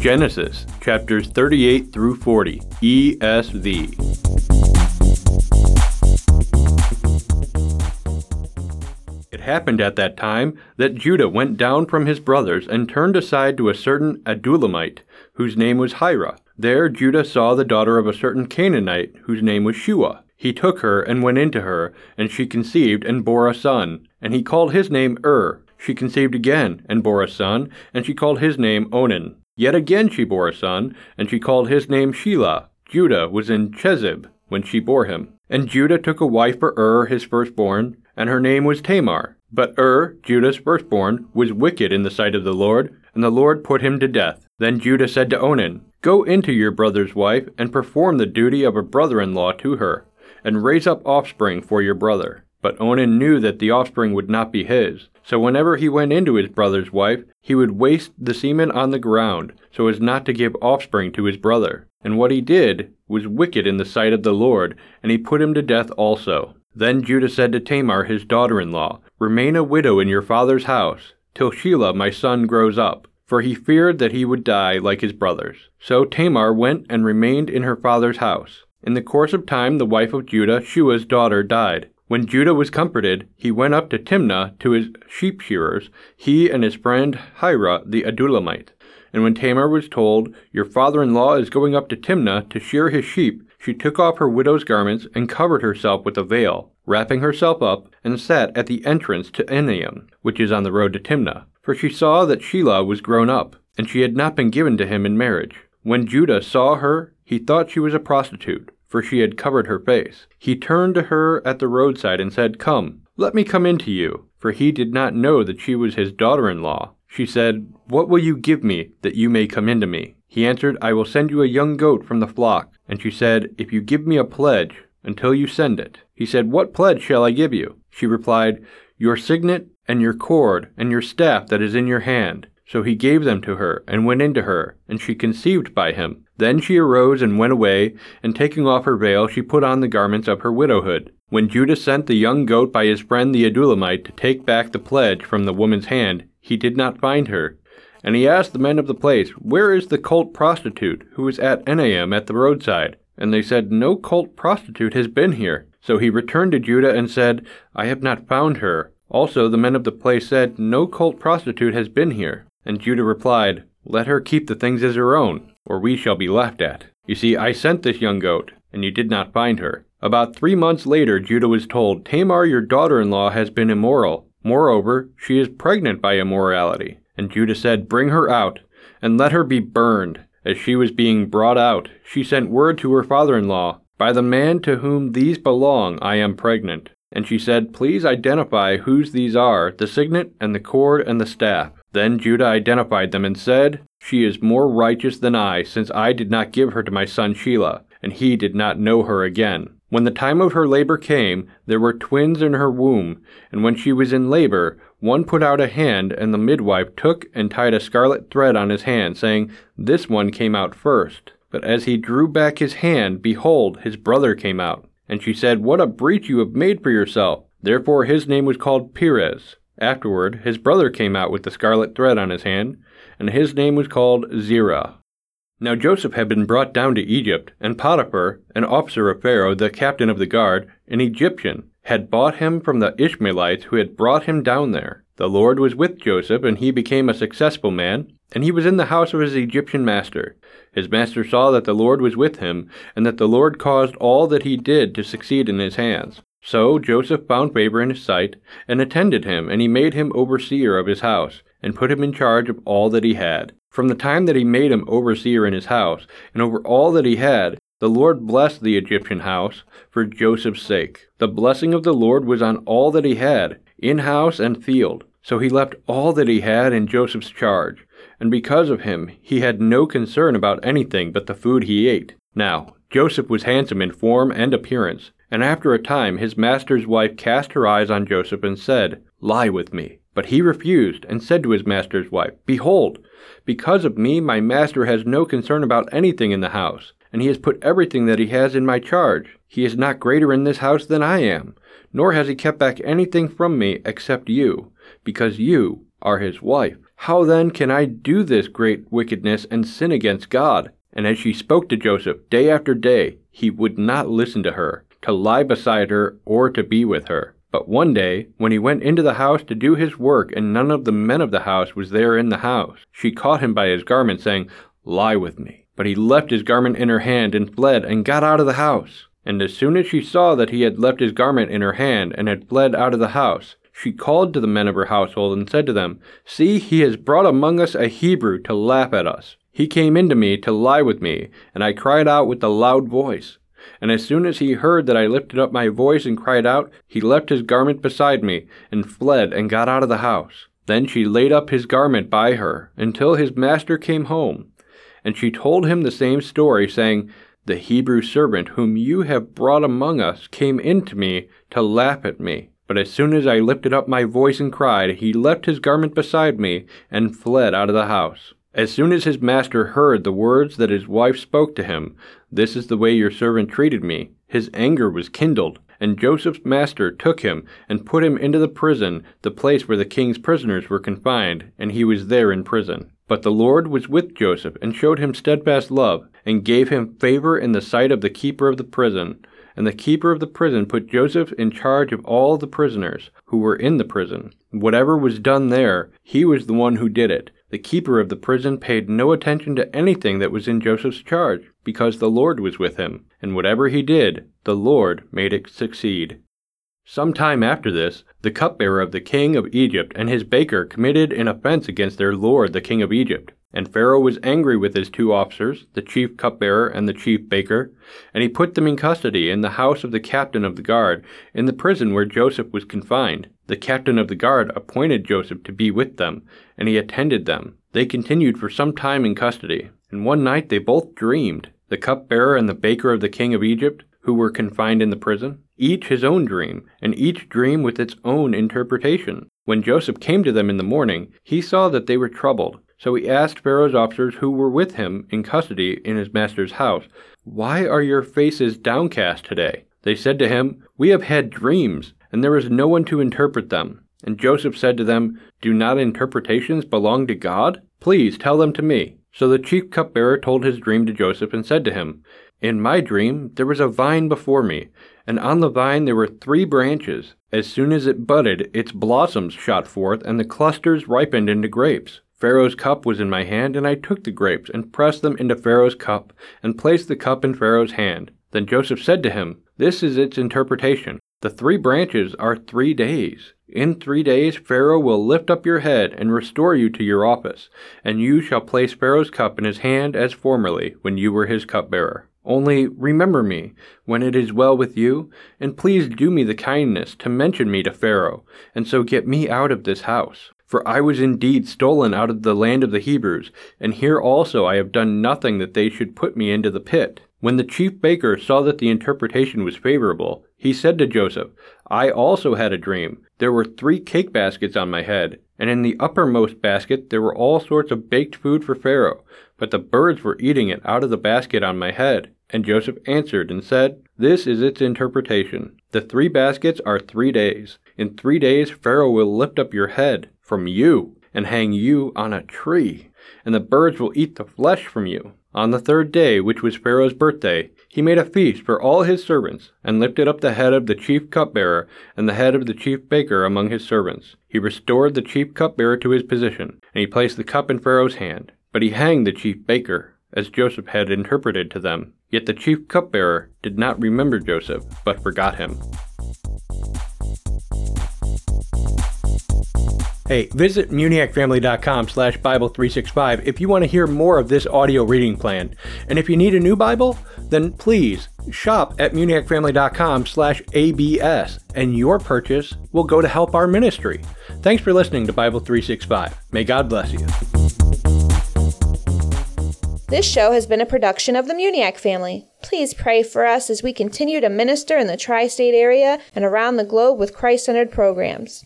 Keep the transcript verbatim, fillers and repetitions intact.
Genesis, chapters thirty-eight through forty, E S V. It happened at that time that Judah went down from his brothers and turned aside to a certain Adullamite, whose name was Hira. There Judah saw the daughter of a certain Canaanite, whose name was Shua. He took her and went into her, and she conceived and bore a son, and he called his name Ur. She conceived again, and bore a son, and she called his name Onan. Yet again she bore a son, and she called his name Shelah. Judah was in Chezib when she bore him. And Judah took a wife for Ur his firstborn, and her name was Tamar. But Ur, Judah's firstborn, was wicked in the sight of the Lord, and the Lord put him to death. Then Judah said to Onan, Go into your brother's wife, and perform the duty of a brother-in-law to her, and raise up offspring for your brother. But Onan knew that the offspring would not be his. So whenever he went into his brother's wife, he would waste the semen on the ground, so as not to give offspring to his brother. And what he did was wicked in the sight of the Lord, and he put him to death also. Then Judah said to Tamar his daughter-in-law, Remain a widow in your father's house, till Shelah my son grows up. For he feared that he would die like his brothers. So Tamar went and remained in her father's house. In the course of time the wife of Judah, Shua's daughter, died. When Judah was comforted, he went up to Timnah to his sheep shearers, he and his friend Hira the Adullamite. And when Tamar was told, Your father-in-law is going up to Timnah to shear his sheep, she took off her widow's garments and covered herself with a veil, wrapping herself up, and sat at the entrance to Enaim, which is on the road to Timnah. For she saw that Shelah was grown up, and she had not been given to him in marriage. When Judah saw her, he thought she was a prostitute, for she had covered her face. He turned to her at the roadside and said, Come, let me come in to you, for he did not know that she was his daughter-in-law. She said, What will you give me, that you may come in to me? He answered, I will send you a young goat from the flock. And she said, If you give me a pledge, until you send it. He said, What pledge shall I give you? She replied, Your signet, and your cord, and your staff that is in your hand. So he gave them to her, and went into her, and she conceived by him. Then she arose and went away, and taking off her veil, she put on the garments of her widowhood. When Judah sent the young goat by his friend the Adullamite to take back the pledge from the woman's hand, he did not find her. And he asked the men of the place, Where is the cult prostitute, who was at Enaim at the roadside? And they said, No cult prostitute has been here. So he returned to Judah and said, I have not found her. Also the men of the place said, No cult prostitute has been here. And Judah replied, Let her keep the things as her own, or we shall be laughed at. You see, I sent this young goat, and you did not find her. About three months later Judah was told, Tamar your daughter-in-law has been immoral. Moreover, she is pregnant by immorality. And Judah said, Bring her out, and let her be burned. As she was being brought out, she sent word to her father-in-law, By the man to whom these belong I am pregnant. And she said, Please identify whose these are, the signet and the cord and the staff. Then Judah identified them and said, She is more righteous than I, since I did not give her to my son Shelah, and he did not know her again. When the time of her labor came, there were twins in her womb, and when she was in labor, one put out a hand, and the midwife took and tied a scarlet thread on his hand, saying, This one came out first. But as he drew back his hand, behold, his brother came out. And she said, What a breach you have made for yourself! Therefore his name was called Perez. Afterward, his brother came out with the scarlet thread on his hand, and his name was called Zerah. Now Joseph had been brought down to Egypt, and Potiphar, an officer of Pharaoh, the captain of the guard, an Egyptian, had bought him from the Ishmaelites who had brought him down there. The Lord was with Joseph, and he became a successful man, and he was in the house of his Egyptian master. His master saw that the Lord was with him, and that the Lord caused all that he did to succeed in his hands. So Joseph found favor in his sight, and attended him, and he made him overseer of his house, and put him in charge of all that he had. From the time that he made him overseer in his house, and over all that he had, the Lord blessed the Egyptian house for Joseph's sake. The blessing of the Lord was on all that he had, in house and field. So he left all that he had in Joseph's charge, and because of him he had no concern about anything but the food he ate. Now Joseph was handsome in form and appearance, and after a time his master's wife cast her eyes on Joseph and said, Lie with me. But he refused, and said to his master's wife, Behold, because of me my master has no concern about anything in the house, and he has put everything that he has in my charge. He is not greater in this house than I am, nor has he kept back anything from me except you, because you are his wife. How then can I do this great wickedness and sin against God? And as she spoke to Joseph day after day, he would not listen to her, to lie beside her, or to be with her. But one day, when he went into the house to do his work, and none of the men of the house was there in the house, she caught him by his garment, saying, "Lie with me." But he left his garment in her hand, and fled, and got out of the house. And as soon as she saw that he had left his garment in her hand, and had fled out of the house, she called to the men of her household, and said to them, "See, he has brought among us a Hebrew to laugh at us. He came in to me to lie with me, and I cried out with a loud voice. And as soon as he heard that I lifted up my voice and cried out, he left his garment beside me, and fled, and got out of the house. Then she laid up his garment by her, until his master came home. And she told him the same story, saying, The Hebrew servant whom you have brought among us came in to me to laugh at me. But as soon as I lifted up my voice and cried, he left his garment beside me, and fled out of the house. As soon as his master heard the words that his wife spoke to him, "This is the way your servant treated me," his anger was kindled. And Joseph's master took him and put him into the prison, the place where the king's prisoners were confined, and he was there in prison. But the Lord was with Joseph, and showed him steadfast love, and gave him favor in the sight of the keeper of the prison. And the keeper of the prison put Joseph in charge of all the prisoners who were in the prison. Whatever was done there, he was the one who did it. The keeper of the prison paid no attention to anything that was in Joseph's charge, because the Lord was with him, and whatever he did, the Lord made it succeed. Some time after this, the cupbearer of the king of Egypt and his baker committed an offense against their lord the king of Egypt. And Pharaoh was angry with his two officers, the chief cupbearer and the chief baker, and he put them in custody in the house of the captain of the guard, in the prison where Joseph was confined. The captain of the guard appointed Joseph to be with them, and he attended them. They continued for some time in custody, and one night they both dreamed, the cupbearer and the baker of the king of Egypt, who were confined in the prison, each his own dream, and each dream with its own interpretation. When Joseph came to them in the morning, he saw that they were troubled. So he asked Pharaoh's officers who were with him in custody in his master's house, "Why are your faces downcast today?" They said to him, "We have had dreams, and there is no one to interpret them." And Joseph said to them, "Do not interpretations belong to God? Please tell them to me." So the chief cupbearer told his dream to Joseph and said to him, "In my dream there was a vine before me, and on the vine there were three branches. As soon as it budded, its blossoms shot forth, and the clusters ripened into grapes. Pharaoh's cup was in my hand, and I took the grapes, and pressed them into Pharaoh's cup, and placed the cup in Pharaoh's hand." Then Joseph said to him, "This is its interpretation. The three branches are three days. In three days Pharaoh will lift up your head, and restore you to your office, and you shall place Pharaoh's cup in his hand as formerly, when you were his cupbearer. Only remember me when it is well with you, and please do me the kindness to mention me to Pharaoh, and so get me out of this house. For I was indeed stolen out of the land of the Hebrews, and here also I have done nothing that they should put me into the pit." When the chief baker saw that the interpretation was favorable, he said to Joseph, "I also had a dream. There were three cake baskets on my head, and in the uppermost basket there were all sorts of baked food for Pharaoh, but the birds were eating it out of the basket on my head." And Joseph answered and said, "This is its interpretation. The three baskets are three days. In three days Pharaoh will lift up your head from you, and hang you on a tree, and the birds will eat the flesh from you." On the third day, which was Pharaoh's birthday, he made a feast for all his servants, and lifted up the head of the chief cupbearer and the head of the chief baker among his servants. He restored the chief cupbearer to his position, and he placed the cup in Pharaoh's hand. But he hanged the chief baker, as Joseph had interpreted to them. Yet the chief cupbearer did not remember Joseph, but forgot him. Hey, visit muniacfamily.com slash Bible 365 if you want to hear more of this audio reading plan. And if you need a new Bible, then please shop at muniacfamily.com slash ABS, and your purchase will go to help our ministry. Thanks for listening to Bible three sixty-five. May God bless you. This show has been a production of the Muniac family. Please pray for us as we continue to minister in the tri-state area and around the globe with Christ-centered programs.